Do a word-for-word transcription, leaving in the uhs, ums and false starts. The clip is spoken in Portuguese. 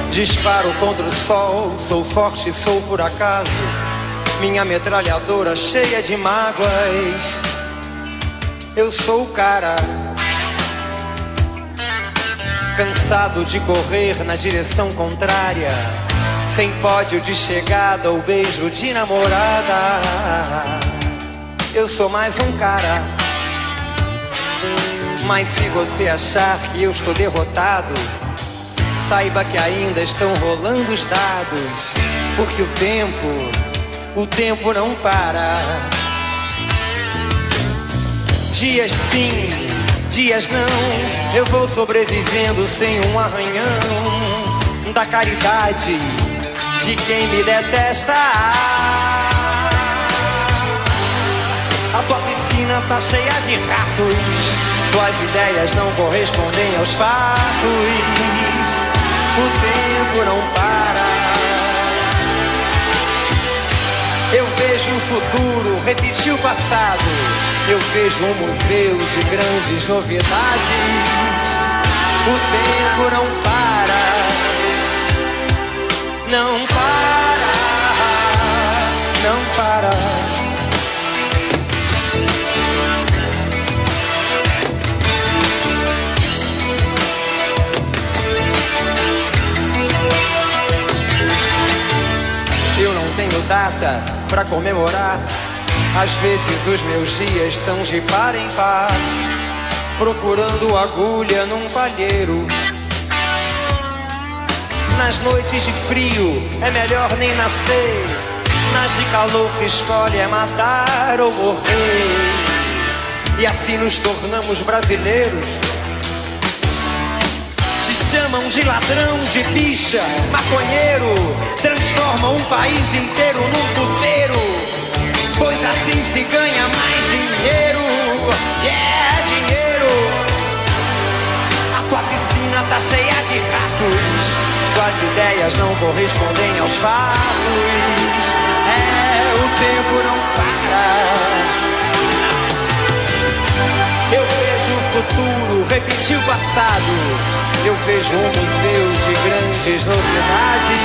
Disparo contra o sol, sou forte, sou por acaso. Minha metralhadora cheia de mágoas. Eu sou o cara, cansado de correr na direção contrária, sem pódio de chegada ou beijo de namorada. Eu sou mais um cara. Mas se você achar que eu estou derrotado, saiba que ainda estão rolando os dados, porque o tempo, o tempo não para. Dias sim, dias não, eu vou sobrevivendo sem um arranhão da caridade de quem me detesta. A tua piscina tá cheia de ratos, tuas ideias não correspondem aos fatos. O tempo não para. Eu vejo o futuro repetir o passado. Eu vejo um museu de grandes novidades. O tempo não para. Não para. Não para. Eu não tenho data pra comemorar. Às vezes os meus dias são de par em par, procurando agulha num palheiro. Nas noites de frio é melhor nem nascer. Nas de calor se escolhe é matar ou morrer. E assim nos tornamos brasileiros. Chamam de ladrão, de bicha, maconheiro. Transformam um país inteiro num puteiro, pois assim se ganha mais dinheiro. Yeah, dinheiro. A tua piscina tá cheia de ratos, tuas ideias não correspondem aos fatos. É, o tempo não para. Eu vejo o futuro repetir o passado. Eu vejo um museu de grandes novidades.